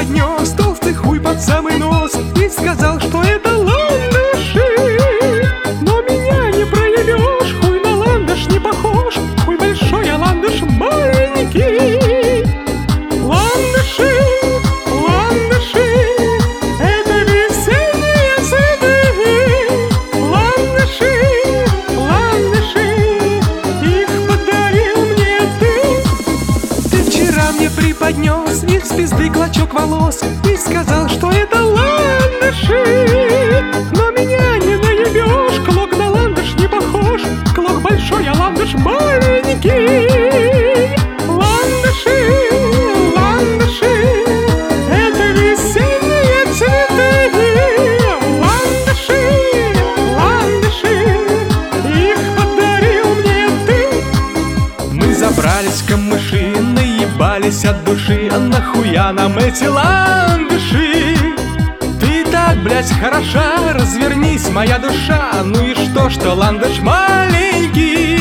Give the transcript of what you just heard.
поднес толстый хуй под самый нос и сказал, что это ландыши. Но меня не проебешь, хуй на ландыш не похож. Хуй большой, а ландыш маленький. Ландыши, ландыши, это весенние цветы. Ландыши, ландыши, их подарил мне ты. Ты вчера мне преподнес их с пизды клочок волос и сказал, что это ландыши. Но меня не наебешь, клок на ландыш не похож. Клок большой, а ландыш маленький. Ландыши, ландыши, это весенние цветы. Ландыши, ландыши, их подарил мне ты. Мы забрались в камыши, наебались от души. А нахуя нам эти ландыши? Ты так, блядь, хороша, развернись, моя душа. Ну и что ландыш маленький?